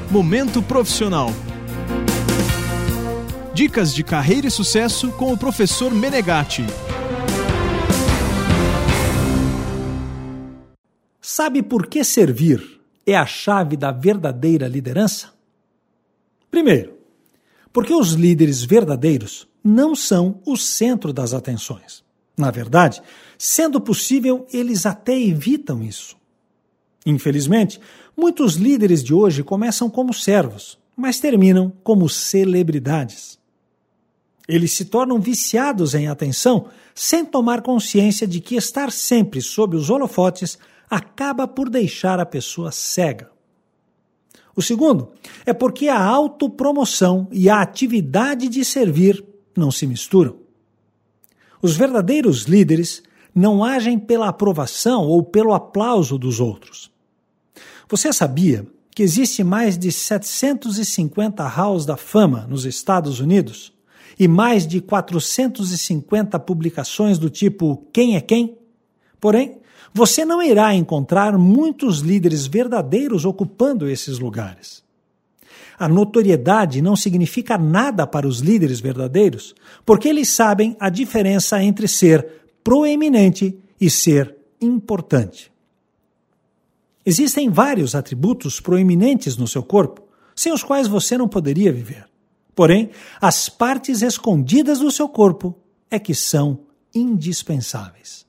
Momento Profissional. Dicas de carreira e sucesso com o professor Menegatti. Sabe por que servir é a chave da verdadeira liderança? Primeiro, porque os líderes verdadeiros não são o centro das atenções. Na verdade, sendo possível, eles até evitam isso. Infelizmente, muitos líderes de hoje começam como servos, mas terminam como celebridades. Eles se tornam viciados em atenção sem tomar consciência de que estar sempre sob os holofotes acaba por deixar a pessoa cega. O segundo é porque a autopromoção e a atividade de servir não se misturam. Os verdadeiros líderes não agem pela aprovação ou pelo aplauso dos outros. Você sabia que existe mais de 750 halls da fama nos Estados Unidos e mais de 450 publicações do tipo Quem é Quem? Porém, você não irá encontrar muitos líderes verdadeiros ocupando esses lugares. A notoriedade não significa nada para os líderes verdadeiros, porque eles sabem a diferença entre ser proeminente e ser importante. Existem vários atributos proeminentes no seu corpo, sem os quais você não poderia viver. Porém, as partes escondidas do seu corpo é que são indispensáveis.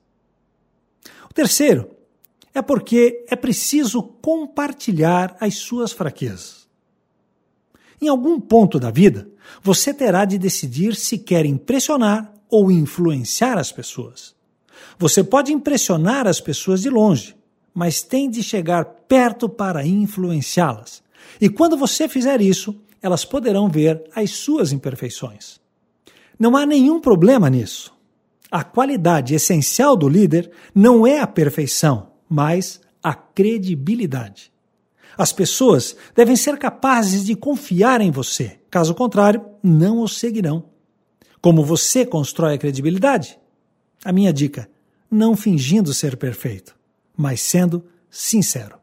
O terceiro é porque é preciso compartilhar as suas fraquezas. Em algum ponto da vida, você terá de decidir se quer impressionar ou influenciar as pessoas. Você pode impressionar as pessoas de longe, mas tem de chegar perto para influenciá-las. E quando você fizer isso, elas poderão ver as suas imperfeições. Não há nenhum problema nisso. A qualidade essencial do líder não é a perfeição, mas a credibilidade. As pessoas devem ser capazes de confiar em você. Caso contrário, não o seguirão. Como você constrói a credibilidade? A minha dica: não fingindo ser perfeito, mas sendo sincero.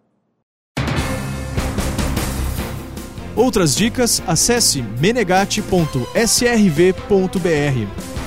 Outras dicas, acesse menegatti.srv.br.